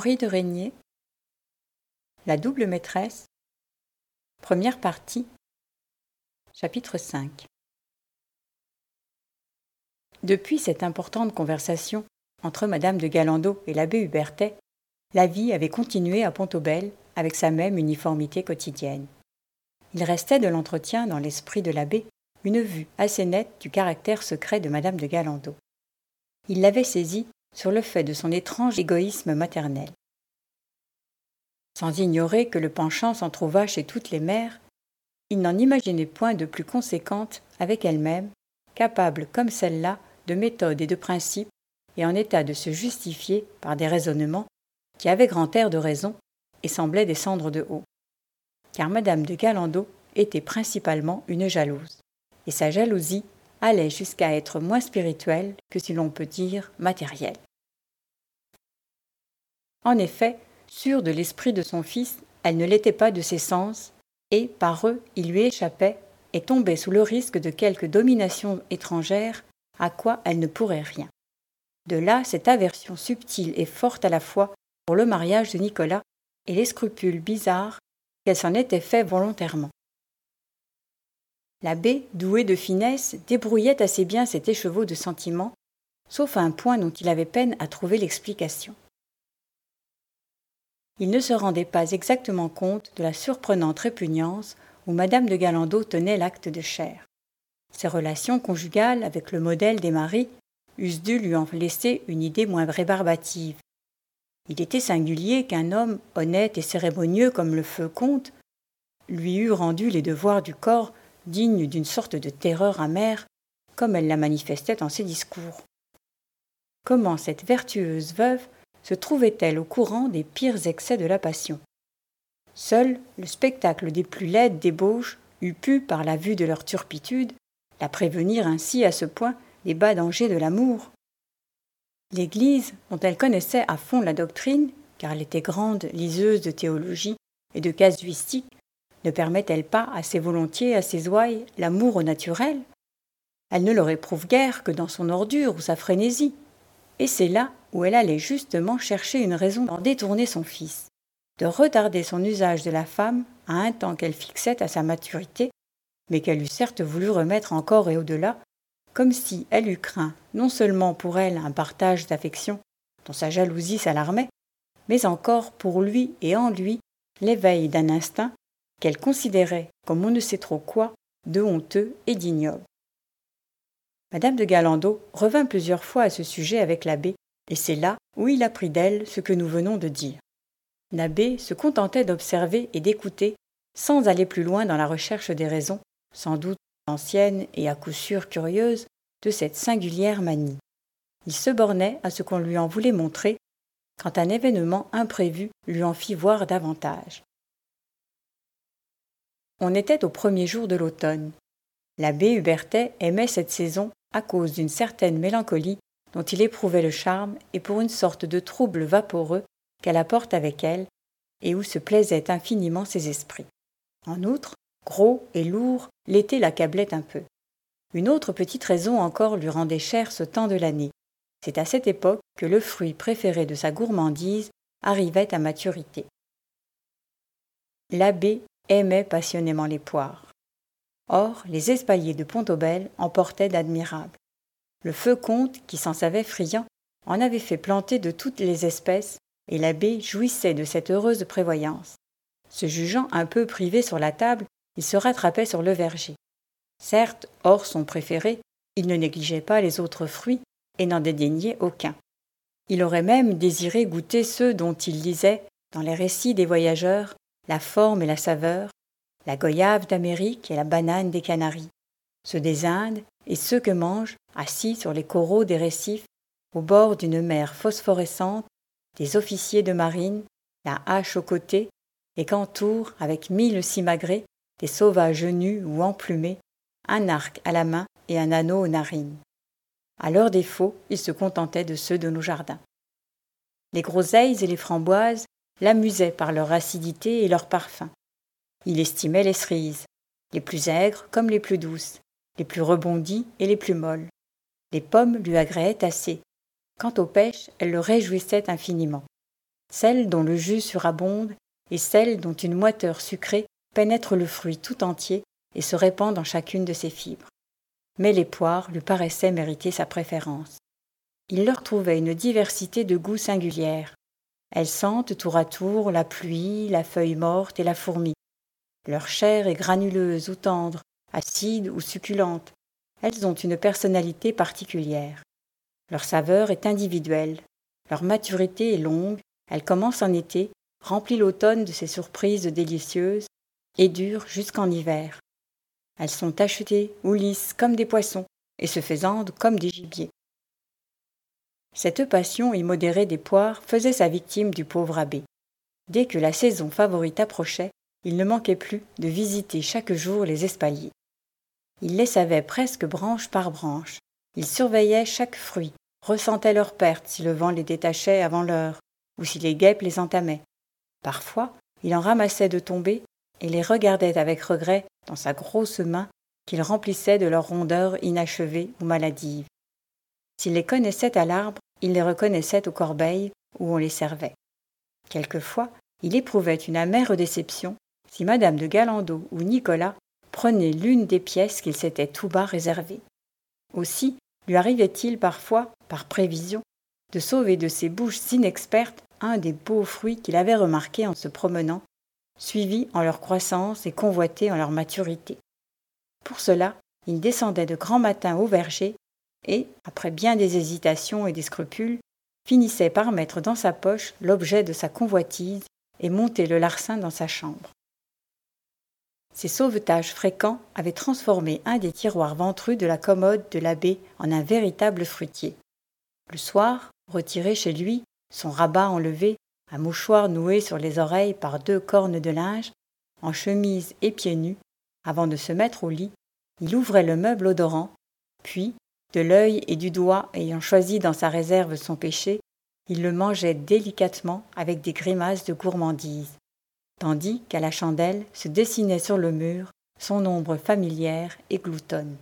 Henri de Régnier, La double maîtresse, première partie, chapitre 5. Depuis cette importante conversation entre madame de Galandot et l'abbé Hubertet, la vie avait continué à Pont-Aubaine avec sa même uniformité quotidienne. Il restait de l'entretien dans l'esprit de l'abbé une vue assez nette du caractère secret de madame de Galandot. Il l'avait saisie sur le fait de son étrange égoïsme maternel. Sans ignorer que le penchant s'en trouva chez toutes les mères, il n'en imaginait point de plus conséquente avec elle-même, capable comme celle-là de méthode et de principe, et en état de se justifier par des raisonnements qui avaient grand air de raison et semblaient descendre de haut. Car madame de Galandot était principalement une jalouse, et sa jalousie allait jusqu'à être moins spirituelle que, si l'on peut dire, matérielle. En effet, sûre de l'esprit de son fils, elle ne l'était pas de ses sens, et, par eux, il lui échappait et tombait sous le risque de quelque domination étrangère à quoi elle ne pourrait rien. De là cette aversion subtile et forte à la fois pour le mariage de Nicolas et les scrupules bizarres qu'elle s'en était fait volontairement. L'abbé, doué de finesse, débrouillait assez bien cet écheveau de sentiments, sauf à un point dont il avait peine à trouver l'explication. Il ne se rendait pas exactement compte de la surprenante répugnance où madame de Galandot tenait l'acte de chair. Ses relations conjugales avec le modèle des maris eussent dû lui en laisser une idée moins rébarbative. Il était singulier qu'un homme honnête et cérémonieux comme le feu comte lui eût rendu les devoirs du corps dignes d'une sorte de terreur amère, comme elle la manifestait en ses discours. Comment cette vertueuse veuve se trouvait-elle au courant des pires excès de la passion? Seul le spectacle des plus laides débauches eût pu, par la vue de leur turpitude, la prévenir ainsi à ce point des bas dangers de l'amour. L'Église, dont elle connaissait à fond la doctrine, car elle était grande liseuse de théologie et de casuistique, ne permet-elle pas assez volontiers à ses ouailles l'amour au naturel? Elle ne le réprouve guère que dans son ordure ou sa frénésie. Et c'est là où elle allait justement chercher une raison d'en détourner son fils, de retarder son usage de la femme à un temps qu'elle fixait à sa maturité, mais qu'elle eût certes voulu remettre encore et au-delà, comme si elle eût craint non seulement pour elle un partage d'affection dont sa jalousie s'alarmait, mais encore pour lui et en lui l'éveil d'un instinct qu'elle considérait comme on ne sait trop quoi de honteux et d'ignoble. Madame de Galandot revint plusieurs fois à ce sujet avec l'abbé, et c'est là où il apprit d'elle ce que nous venons de dire. L'abbé se contentait d'observer et d'écouter, sans aller plus loin dans la recherche des raisons, sans doute anciennes et à coup sûr curieuses, de cette singulière manie. Il se bornait à ce qu'on lui en voulait montrer, quand un événement imprévu lui en fit voir davantage. On était au premier jour de l'automne. L'abbé Hubertet aimait cette saison à cause d'une certaine mélancolie dont il éprouvait le charme et pour une sorte de trouble vaporeux qu'elle apporte avec elle et où se plaisaient infiniment ses esprits. En outre, gros et lourd, l'été l'accablait un peu. Une autre petite raison encore lui rendait cher ce temps de l'année. C'est à cette époque que le fruit préféré de sa gourmandise arrivait à maturité. L'abbé aimait passionnément les poires. Or, les espaliers de Pont-Aubaine en portaient d'admirables. Le feu comte, qui s'en savait friand, en avait fait planter de toutes les espèces, et l'abbé jouissait de cette heureuse prévoyance. Se jugeant un peu privé sur la table, il se rattrapait sur le verger. Certes, hors son préféré, il ne négligeait pas les autres fruits et n'en dédaignait aucun. Il aurait même désiré goûter ceux dont il lisait, dans les récits des voyageurs, la forme et la saveur, la goyave d'Amérique et la banane des Canaries, ceux des Indes et ceux que mangent, assis sur les coraux des récifs, au bord d'une mer phosphorescente, des officiers de marine, la hache au côté, et qu'entourent, avec 1000 simagrées, des sauvages nus ou emplumés, un arc à la main et un anneau aux narines. À leur défaut, il se contentait de ceux de nos jardins. Les groseilles et les framboises l'amusaient par leur acidité et leur parfum. Il estimait les cerises, les plus aigres comme les plus douces, les plus rebondies et les plus molles. Les pommes lui agréaient assez. Quant aux pêches, elles le réjouissaient infiniment. celles dont le jus surabonde et celles dont une moiteur sucrée pénètre le fruit tout entier et se répand dans chacune de ses fibres. Mais les poires lui paraissaient mériter sa préférence. Il leur trouvait une diversité de goûts singulières. Elles sentent tour à tour la pluie, la feuille morte et la fourmi. Leur chair est granuleuse ou tendre, acide ou succulente. Elles ont une personnalité particulière. Leur saveur est individuelle. Leur maturité est longue, elle commence en été, remplit l'automne de ses surprises délicieuses et dure jusqu'en hiver. Elles sont tachetées ou lisses comme des poissons et se faisandent comme des gibiers. Cette passion immodérée des poires faisait sa victime du pauvre abbé. Dès que la saison favorite approchait, il ne manquait plus de visiter chaque jour les espaliers. Il les savait presque branche par branche. Il surveillait chaque fruit, ressentait leur perte si le vent les détachait avant l'heure, ou si les guêpes les entamaient. Parfois, il en ramassait de tombées et les regardait avec regret dans sa grosse main qu'il remplissait de leur rondeur inachevée ou maladive. S'il les connaissait à l'arbre, il les reconnaissait aux corbeilles où on les servait. Quelquefois, il éprouvait une amère déception si madame de Galandot ou Nicolas prenaient l'une des pièces qu'il s'était tout bas réservées. Aussi lui arrivait-il parfois, par prévision, de sauver de ses bouches inexpertes un des beaux fruits qu'il avait remarqués en se promenant, suivis en leur croissance et convoités en leur maturité. Pour cela, il descendait de grand matin au verger et, après bien des hésitations et des scrupules, finissait par mettre dans sa poche l'objet de sa convoitise et monter le larcin dans sa chambre. Ces sauvetages fréquents avaient transformé un des tiroirs ventrus de la commode de l'abbé en un véritable fruitier. Le soir, retiré chez lui, son rabat enlevé, un mouchoir noué sur les oreilles par 2 cornes de linge, en chemise et pieds nus, avant de se mettre au lit, il ouvrait le meuble odorant, puis, de l'œil et du doigt ayant choisi dans sa réserve son péché, il le mangeait délicatement avec des grimaces de gourmandise, tandis qu'à la chandelle se dessinait sur le mur son ombre familière et gloutonne.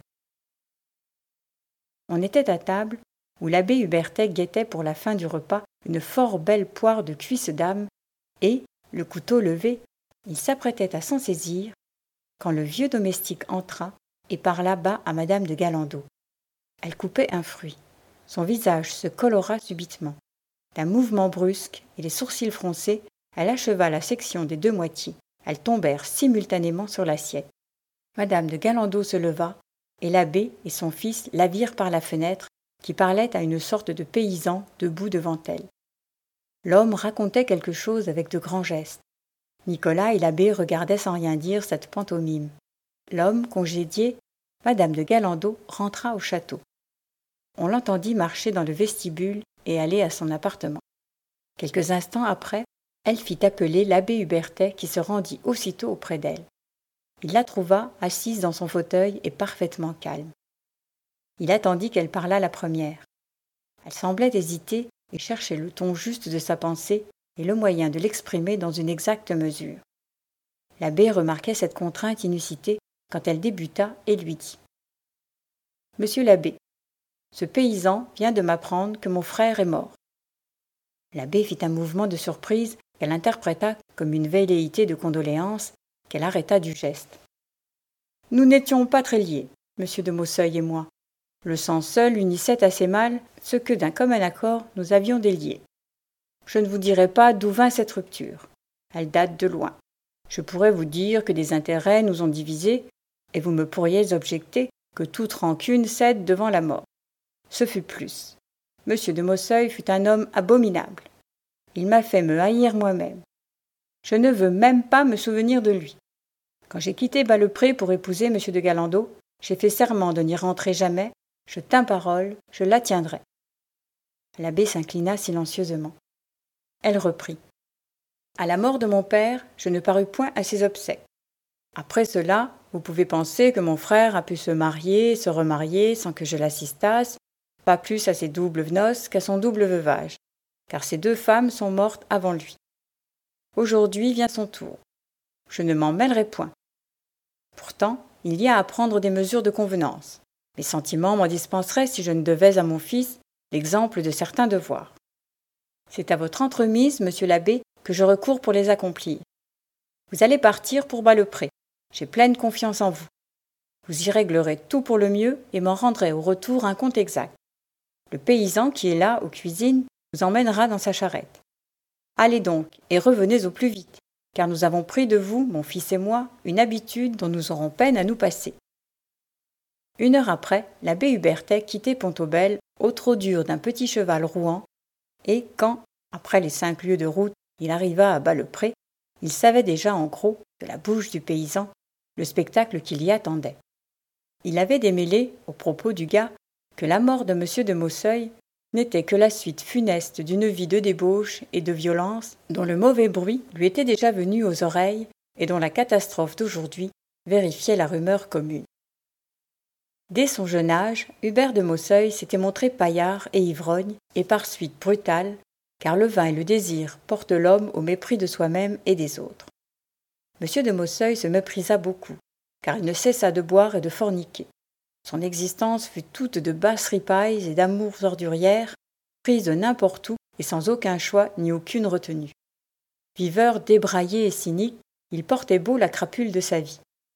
On était à table, où l'abbé Hubertet guettait pour la fin du repas une fort belle poire de cuisse d'âme, et, le couteau levé, il s'apprêtait à s'en saisir, quand le vieux domestique entra et parla bas à madame de Galandot. Elle coupait un fruit. Son visage se colora subitement. D'un mouvement brusque et les sourcils froncés, elle acheva la section des 2 moitiés. Elles tombèrent simultanément sur l'assiette. Madame de Galandot se leva, et l'abbé et son fils la virent par la fenêtre, qui parlait à une sorte de paysan debout devant elle. L'homme racontait quelque chose avec de grands gestes. Nicolas et l'abbé regardaient sans rien dire cette pantomime. L'homme congédié, madame de Galandot rentra au château. On l'entendit marcher dans le vestibule et aller à son appartement. Quelques instants après, elle fit appeler l'abbé Hubertet qui se rendit aussitôt auprès d'elle. Il la trouva assise dans son fauteuil et parfaitement calme. Il attendit qu'elle parlât la première. Elle semblait hésiter et chercher le ton juste de sa pensée et le moyen de l'exprimer dans une exacte mesure. L'abbé remarquait cette contrainte inusitée quand elle débuta et lui dit « Monsieur l'abbé, ce paysan vient de m'apprendre que mon frère est mort. » L'abbé fit un mouvement de surprise qu'elle interpréta comme une velléité de condoléance qu'elle arrêta du geste. « Nous n'étions pas très liés, monsieur de Mausseuil et moi. Le sang seul unissait assez mal ce que d'un commun accord nous avions délié. Je ne vous dirai pas d'où vint cette rupture. Elle date de loin. Je pourrais vous dire que des intérêts nous ont divisés, et vous me pourriez objecter que toute rancune cède devant la mort. Ce fut plus. Monsieur de Mausseuil fut un homme abominable. Il m'a fait me haïr moi-même. Je ne veux même pas me souvenir de lui. Quand j'ai quitté Bas-le-Pré pour épouser monsieur de Galandot, j'ai fait serment de n'y rentrer jamais. Je tins parole, je la tiendrai. » L'abbé s'inclina silencieusement. Elle reprit. « À la mort de mon père, je ne parus point à ses obsèques. Après cela, vous pouvez penser que mon frère a pu se marier, se remarier sans que je l'assistasse, pas plus à ses doubles noces qu'à son double veuvage, car ces 2 femmes sont mortes avant lui. Aujourd'hui vient son tour. Je ne m'en mêlerai point. Pourtant, il y a à prendre des mesures de convenance. Mes sentiments m'en dispenseraient si je ne devais à mon fils l'exemple de certains devoirs. C'est à votre entremise, monsieur l'abbé, que je recours pour les accomplir. Vous allez partir pour Bas-le-Pré. J'ai pleine confiance en vous. Vous y réglerez tout pour le mieux et m'en rendrez au retour un compte exact. Le paysan qui est là, aux cuisines, vous emmènera dans sa charrette. Allez donc, et revenez au plus vite, car nous avons pris de vous, mon fils et moi, une habitude dont nous aurons peine à nous passer. 1 heure après, l'abbé Hubertet quittait Pont-Aubel au trot dur d'un petit cheval rouan, et quand, après les 5 lieues de route, il arriva à Bas-le-Pré, il savait déjà en gros, de la bouche du paysan, le spectacle qui l'y attendait. Il avait démêlé, au propos du gars, que la mort de M. de Mausseuil n'était que la suite funeste d'une vie de débauche et de violence dont le mauvais bruit lui était déjà venu aux oreilles et dont la catastrophe d'aujourd'hui vérifiait la rumeur commune. Dès son jeune âge, Hubert de Mausseuil s'était montré paillard et ivrogne, et par suite brutal, car le vin et le désir portent l'homme au mépris de soi-même et des autres. M. de Mausseuil se méprisa beaucoup, car il ne cessa de boire et de forniquer. Son existence fut toute de basses ripailles et d'amours ordurières, prises de n'importe où et sans aucun choix ni aucune retenue. Viveur débraillé et cynique, il portait beau la crapule de sa vie.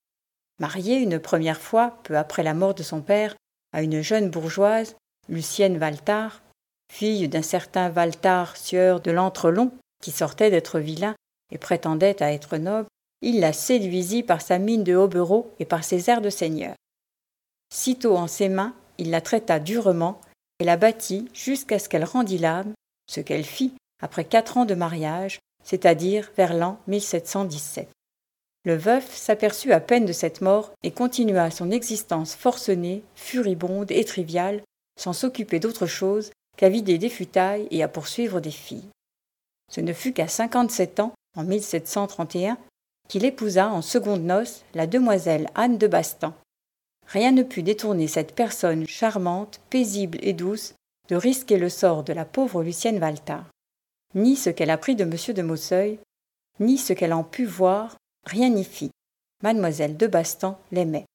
Marié une première fois, peu après la mort de son père, à une jeune bourgeoise, Lucienne Valtard, fille d'un certain Valtard sieur de l'Entrelon, qui sortait d'être vilain et prétendait à être noble, il la séduisit par sa mine de hobereau et par ses airs de seigneur. Sitôt en ses mains, il la traita durement et la battit jusqu'à ce qu'elle rendît l'âme, ce qu'elle fit après 4 ans de mariage, c'est-à-dire vers l'an 1717. Le veuf s'aperçut à peine de cette mort et continua son existence forcenée, furibonde et triviale, sans s'occuper d'autre chose qu'à vider des futailles et à poursuivre des filles. Ce ne fut qu'à 57 ans, en 1731, qu'il épousa en secondes noces la demoiselle Anne de Bastan. Rien ne put détourner cette personne charmante, paisible et douce de risquer le sort de la pauvre Lucienne Valtard. Ni ce qu'elle apprit de M. de Mausseuil, ni ce qu'elle en put voir, rien n'y fit. Mademoiselle de Bastan l'aimait.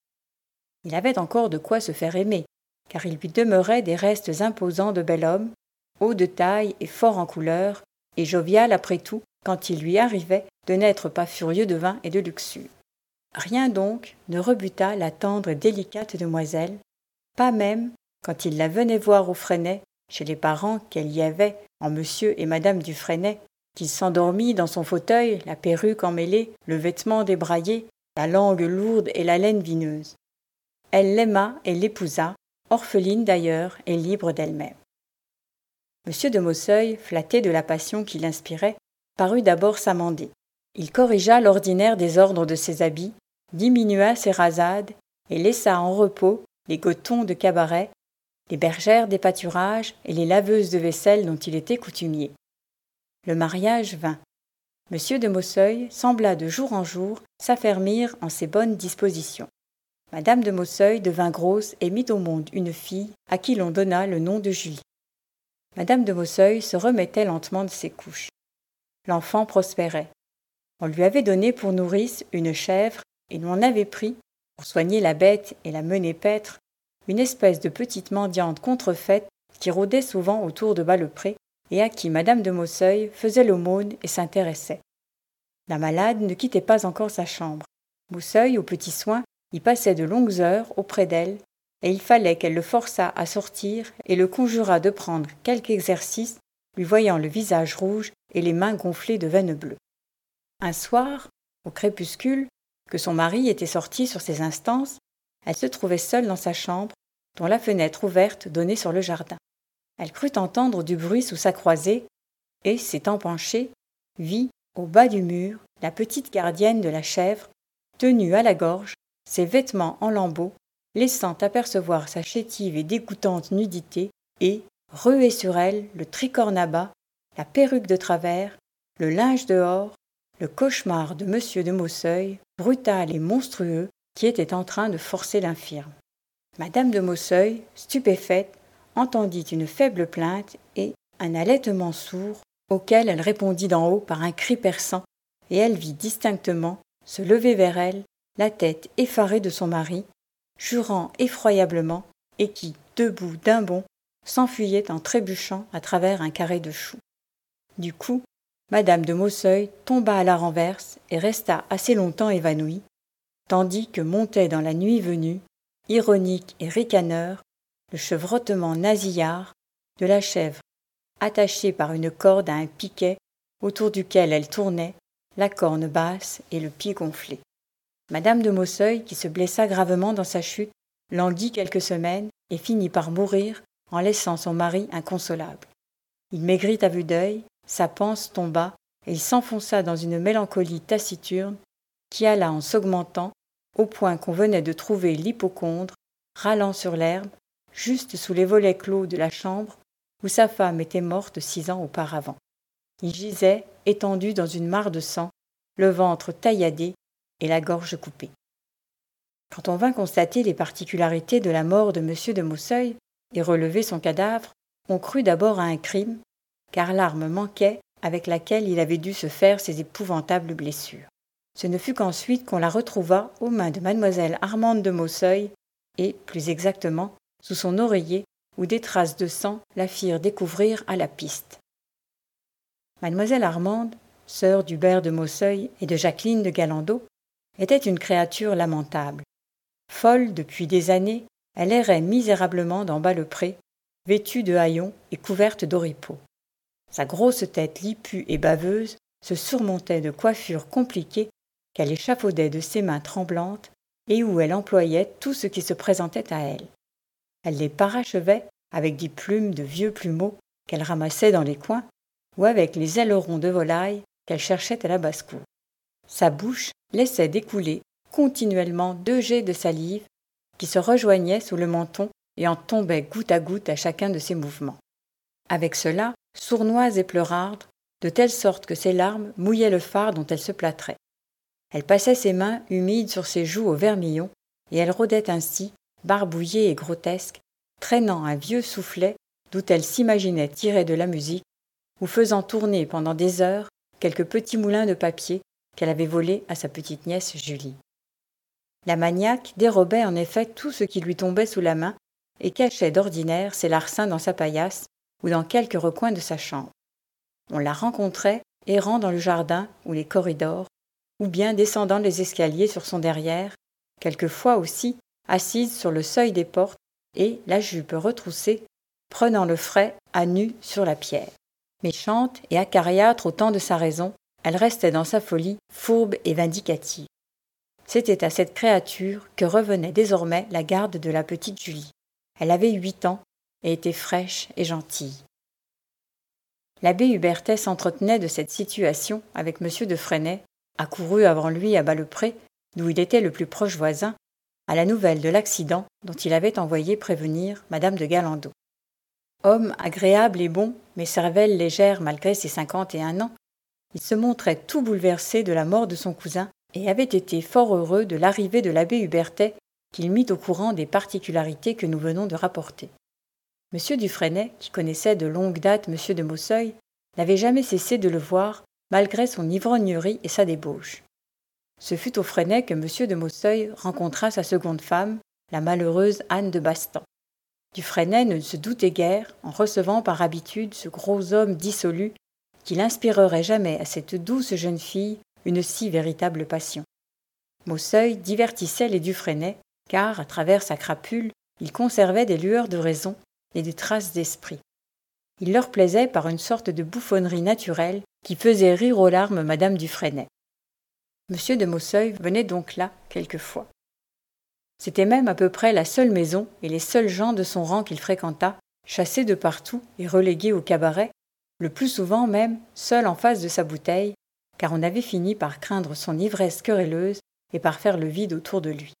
Il avait encore de quoi se faire aimer, car il lui demeurait des restes imposants de bel homme, haut de taille et fort en couleur, et jovial après tout, quand il lui arrivait de n'être pas furieux de vin et de luxure. Rien donc ne rebuta la tendre et délicate demoiselle, pas même quand il la venait voir au Fresnay, chez les parents qu'elle y avait, en monsieur et madame du Fresnay, qu'il s'endormit dans son fauteuil, la perruque emmêlée, le vêtement débraillé, la langue lourde et la laine vineuse. Elle l'aima et l'épousa, orpheline d'ailleurs et libre d'elle-même. M. de Mausseuil, flatté de la passion qu'il inspirait, parut d'abord s'amender. Il corrigea l'ordinaire désordre de ses habits, diminua ses rasades et laissa en repos les gotons de cabaret, les bergères des pâturages et les laveuses de vaisselle dont il était coutumier. Le mariage vint. M. de Mausseuil sembla de jour en jour s'affermir en ses bonnes dispositions. Madame de Mausseuil devint grosse et mit au monde une fille à qui l'on donna le nom de Julie. Madame de Mausseuil se remettait lentement de ses couches. L'enfant prospérait. On lui avait donné pour nourrice une chèvre et l'on avait pris, pour soigner la bête et la mener paître, une espèce de petite mendiante contrefaite qui rôdait souvent autour de Bas-le-Pré et à qui Madame de Mausseuil faisait l'aumône et s'intéressait. La malade ne quittait pas encore sa chambre. Mausseuil, aux petits soins, y passait de longues heures auprès d'elle, et il fallait qu'elle le forçât à sortir et le conjurât de prendre quelque exercice, lui voyant le visage rouge et les mains gonflées de veines bleues. Un soir, au crépuscule, que son mari était sorti sur ses instances, elle se trouvait seule dans sa chambre, dont la fenêtre ouverte donnait sur le jardin. Elle crut entendre du bruit sous sa croisée, et, s'étant penchée, vit, au bas du mur, la petite gardienne de la chèvre, tenue à la gorge, ses vêtements en lambeaux, laissant apercevoir sa chétive et dégoûtante nudité, et, rué sur elle, le tricorne à bas, la perruque de travers, le linge dehors, le cauchemar de M. de Mausseuil, brutal et monstrueux, qui était en train de forcer l'infirme. Madame de Mausseuil, stupéfaite, entendit une faible plainte et un halètement sourd, auquel elle répondit d'en haut par un cri perçant, et elle vit distinctement se lever vers elle la tête effarée de son mari, jurant effroyablement, et qui, debout d'un bond, s'enfuyait en trébuchant à travers un carré de choux. Du coup, madame de Mausseuil tomba à la renverse et resta assez longtemps évanouie, tandis que montait dans la nuit venue, ironique et ricaneur, le chevrotement nasillard de la chèvre attachée par une corde à un piquet autour duquel elle tournait, la corne basse et le pied gonflé. Madame de Mausseuil, qui se blessa gravement dans sa chute, languit quelques semaines et finit par mourir en laissant son mari inconsolable. Il maigrit à vue d'œil, sa panse tomba et il s'enfonça dans une mélancolie taciturne qui alla en s'augmentant au point qu'on venait de trouver l'hypocondre râlant sur l'herbe, juste sous les volets clos de la chambre où sa femme était morte 6 ans auparavant. Il gisait, étendu dans une mare de sang, le ventre tailladé et la gorge coupée. Quand on vint constater les particularités de la mort de M. de Mausseuil et relever son cadavre, on crut d'abord à un crime, car l'arme manquait avec laquelle il avait dû se faire ces épouvantables blessures. Ce ne fut qu'ensuite qu'on la retrouva aux mains de mademoiselle Armande de Mausseuil et, plus exactement, sous son oreiller, où des traces de sang la firent découvrir à la piste. Mademoiselle Armande, sœur d'Hubert de Mausseuil et de Jacqueline de Galandot, était une créature lamentable. Folle depuis des années, elle errait misérablement dans Bas-le-Pré, vêtue de haillons et couverte d'oripeaux. Sa grosse tête lipue et baveuse se surmontait de coiffures compliquées qu'elle échafaudait de ses mains tremblantes et où elle employait tout ce qui se présentait à elle. Elle les parachevait avec des plumes de vieux plumeaux qu'elle ramassait dans les coins ou avec les ailerons de volaille qu'elle cherchait à la basse-cour. Sa bouche laissait découler continuellement 2 jets de salive qui se rejoignaient sous le menton et en tombaient goutte à goutte à chacun de ses mouvements. Avec cela, sournoise et pleurarde, de telle sorte que ses larmes mouillaient le fard dont elle se plâtrait. Elle passait ses mains humides sur ses joues au vermillon, et elle rôdait ainsi, barbouillée et grotesque, traînant un vieux soufflet d'où elle s'imaginait tirer de la musique, ou faisant tourner pendant des heures quelques petits moulins de papier qu'elle avait volés à sa petite nièce Julie. La maniaque dérobait en effet tout ce qui lui tombait sous la main et cachait d'ordinaire ses larcins dans sa paillasse ou dans quelque recoin de sa chambre. On la rencontrait errant dans le jardin ou les corridors, ou bien descendant les escaliers sur son derrière, quelquefois aussi assise sur le seuil des portes et, la jupe retroussée, prenant le frais à nu sur la pierre. Méchante et acariâtre au temps de sa raison, elle restait dans sa folie fourbe et vindicative. C'était à cette créature que revenait désormais la garde de la petite Julie. Elle avait 8 ans et était fraîche et gentille. L'abbé Hubertet s'entretenait de cette situation avec M. de Fresnay, accouru avant lui à Bas-le-Pré, d'où il était le plus proche voisin, à la nouvelle de l'accident dont il avait envoyé prévenir madame de Galandot. Homme agréable et bon, mais cervelle légère malgré ses 51 ans, il se montrait tout bouleversé de la mort de son cousin et avait été fort heureux de l'arrivée de l'abbé Hubertet qu'il mit au courant des particularités que nous venons de rapporter. M. Dufresnay, qui connaissait de longue date M. de Mausseuil, n'avait jamais cessé de le voir, malgré son ivrognerie et sa débauche. Ce fut au Fresnay que M. de Mausseuil rencontra sa seconde femme, la malheureuse Anne de Bastan. Dufresnay ne se doutait guère, en recevant par habitude ce gros homme dissolu, qu'il n'inspirerait jamais à cette douce jeune fille une si véritable passion. Mausseuil divertissait les Dufresnay, car, à travers sa crapule, il conservait des lueurs de raison et des traces d'esprit. Il leur plaisait par une sorte de bouffonnerie naturelle qui faisait rire aux larmes madame Dufresnay. M. de Mausseuil venait donc là quelquefois. C'était même à peu près la seule maison et les seuls gens de son rang qu'il fréquenta, chassés de partout et relégués au cabaret, le plus souvent même seul en face de sa bouteille, car on avait fini par craindre son ivresse querelleuse et par faire le vide autour de lui.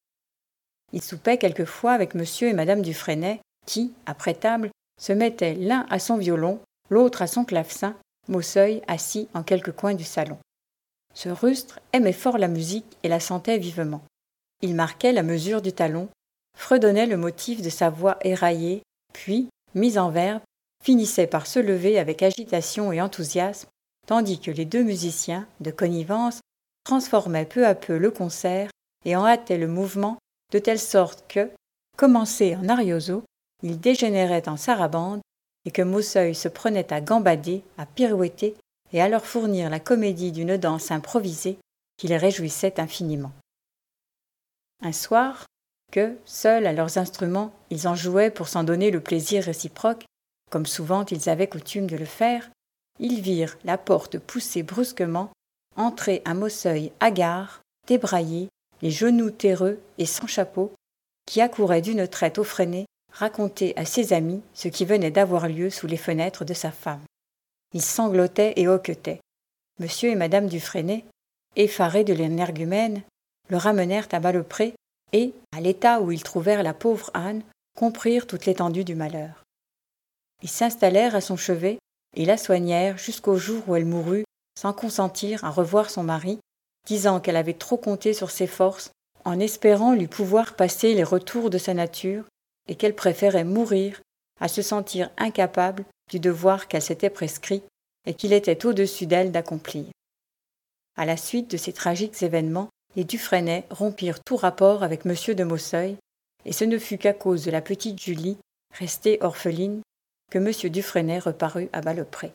Il soupait quelquefois avec M. et madame Dufresnay, qui, après table, se mettaient l'un à son violon, l'autre à son clavecin, Mausseuil assis en quelque coin du salon. Ce rustre aimait fort la musique et la sentait vivement. Il marquait la mesure du talon, fredonnait le motif de sa voix éraillée, puis, mis en verbe, finissait par se lever avec agitation et enthousiasme, tandis que les 2 musiciens, de connivence, transformaient peu à peu le concert et en hâtaient le mouvement de telle sorte que, commencé en arioso, il dégénérait en sarabande et que Mausseuil se prenait à gambader, à pirouetter et à leur fournir la comédie d'une danse improvisée qui les réjouissait infiniment. Un soir, que, seuls à leurs instruments, ils en jouaient pour s'en donner le plaisir réciproque, comme souvent ils avaient coutume de le faire, ils virent la porte poussée brusquement, entrer un Mosseuil hagard, débraillé, les genoux terreux et sans chapeau, qui accourait d'une traite effrénée raconter à ses amis ce qui venait d'avoir lieu sous les fenêtres de sa femme. Ils sanglotaient et hoquetaient. Monsieur et madame Dufresnay, effarés de l'énergumène, le ramenèrent à Bas-le-Pré et, à l'état où ils trouvèrent la pauvre Anne, comprirent toute l'étendue du malheur. Ils s'installèrent à son chevet et la soignèrent jusqu'au jour où elle mourut sans consentir à revoir son mari, disant qu'elle avait trop compté sur ses forces en espérant lui pouvoir passer les retours de sa nature et qu'elle préférait mourir à se sentir incapable du devoir qu'elle s'était prescrit et qu'il était au-dessus d'elle d'accomplir. À la suite de ces tragiques événements, les Dufresnay rompirent tout rapport avec M. de Mosseuil, et ce ne fut qu'à cause de la petite Julie, restée orpheline, que M. Dufresnay reparut à Bas-le-Pré.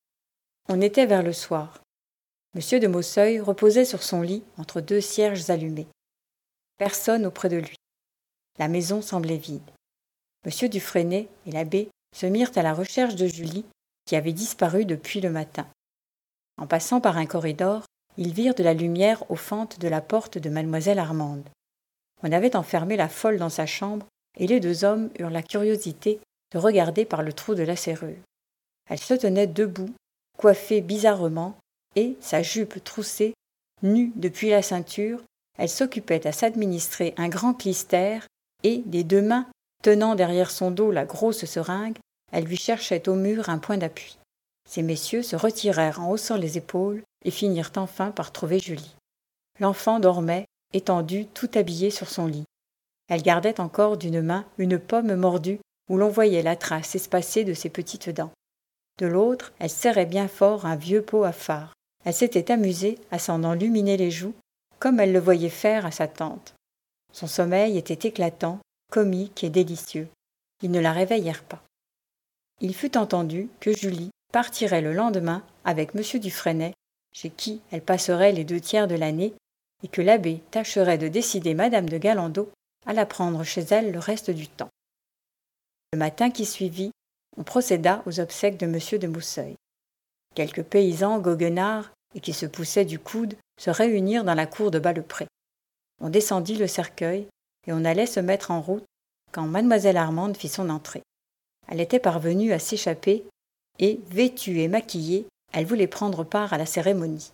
On était vers le soir. M. de Mosseuil reposait sur son lit entre deux cierges allumés. Personne auprès de lui. La maison semblait vide. M. Dufresnay et l'abbé se mirent à la recherche de Julie, qui avait disparu depuis le matin. En passant par un corridor, ils virent de la lumière aux fentes de la porte de mademoiselle Armande. On avait enfermé la folle dans sa chambre, et les deux hommes eurent la curiosité de regarder par le trou de la serrure. Elle se tenait debout, coiffée bizarrement, et, sa jupe troussée, nue depuis la ceinture, elle s'occupait à s'administrer un grand clistère, et, des deux mains, tenant derrière son dos la grosse seringue, elle lui cherchait au mur un point d'appui. Ces messieurs se retirèrent en haussant les épaules et finirent enfin par trouver Julie. L'enfant dormait, étendue, tout habillée sur son lit. Elle gardait encore d'une main une pomme mordue où l'on voyait la trace espacée de ses petites dents. De l'autre, elle serrait bien fort un vieux pot à fard. Elle s'était amusée à s'en enluminer les joues, comme elle le voyait faire à sa tante. Son sommeil était éclatant, comique et délicieux. Ils ne la réveillèrent pas. Il fut entendu que Julie partirait le lendemain avec M. Dufresnay, chez qui elle passerait les 2/3 de l'année, et que l'abbé tâcherait de décider madame de Galandot à la prendre chez elle le reste du temps. Le matin qui suivit, on procéda aux obsèques de M. de Mosseuil. Quelques paysans goguenards et qui se poussaient du coude se réunirent dans la cour de Bas-le-Pré. On descendit le cercueil et on allait se mettre en route quand mademoiselle Armande fit son entrée. Elle était parvenue à s'échapper et, vêtue et maquillée, elle voulait prendre part à la cérémonie.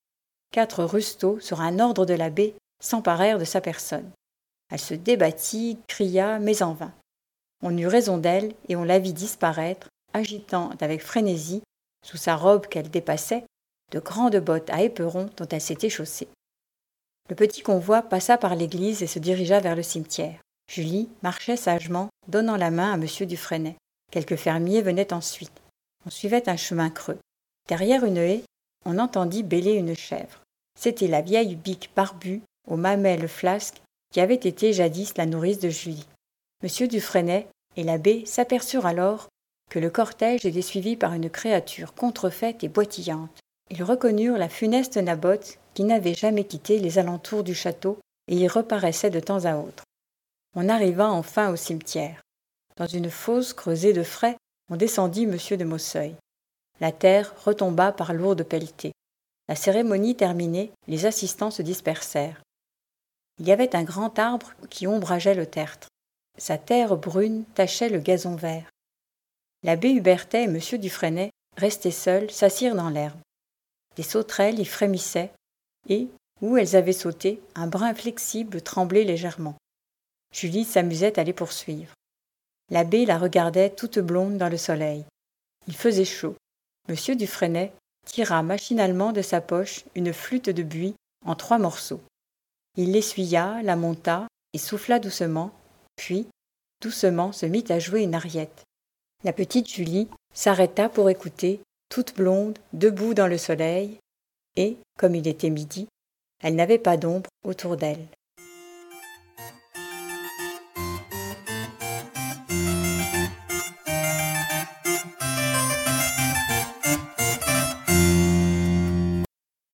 4 rustaux, sur un ordre de l'abbé, s'emparèrent de sa personne. Elle se débattit, cria, mais en vain. On eut raison d'elle et on la vit disparaître, agitant avec frénésie, sous sa robe qu'elle dépassait, de grandes bottes à éperons dont elle s'était chaussée. Le petit convoi passa par l'église et se dirigea vers le cimetière. Julie marchait sagement, donnant la main à M. Dufresnay. Quelques fermiers venaient ensuite. On suivait un chemin creux. Derrière une haie, on entendit bêler une chèvre. C'était la vieille bique barbue, aux mamelles flasques, qui avait été jadis la nourrice de Julie. M. Dufresnay et l'abbé s'aperçurent alors que le cortège était suivi par une créature contrefaite et boitillante. Ils reconnurent la funeste Naboth qui n'avait jamais quitté les alentours du château et y reparaissait de temps à autre. On arriva enfin au cimetière. Dans une fosse creusée de frais, on descendit M. de Mosseuil. La terre retomba par lourdes pelletées. La cérémonie terminée, les assistants se dispersèrent. Il y avait un grand arbre qui ombrageait le tertre. Sa terre brune tachait le gazon vert. L'abbé Hubertet et M. Dufresnay, restés seuls, s'assirent dans l'herbe. Des sauterelles y frémissaient, et, où elles avaient sauté, un brin flexible tremblait légèrement. Julie s'amusait à les poursuivre. L'abbé la regardait toute blonde dans le soleil. Il faisait chaud. M. Dufresnay tira machinalement de sa poche une flûte de buis en 3 morceaux. Il l'essuya, la monta et souffla doucement, puis, doucement, se mit à jouer une ariette. La petite Julie s'arrêta pour écouter, toute blonde, debout dans le soleil, et, comme il était midi, elle n'avait pas d'ombre autour d'elle.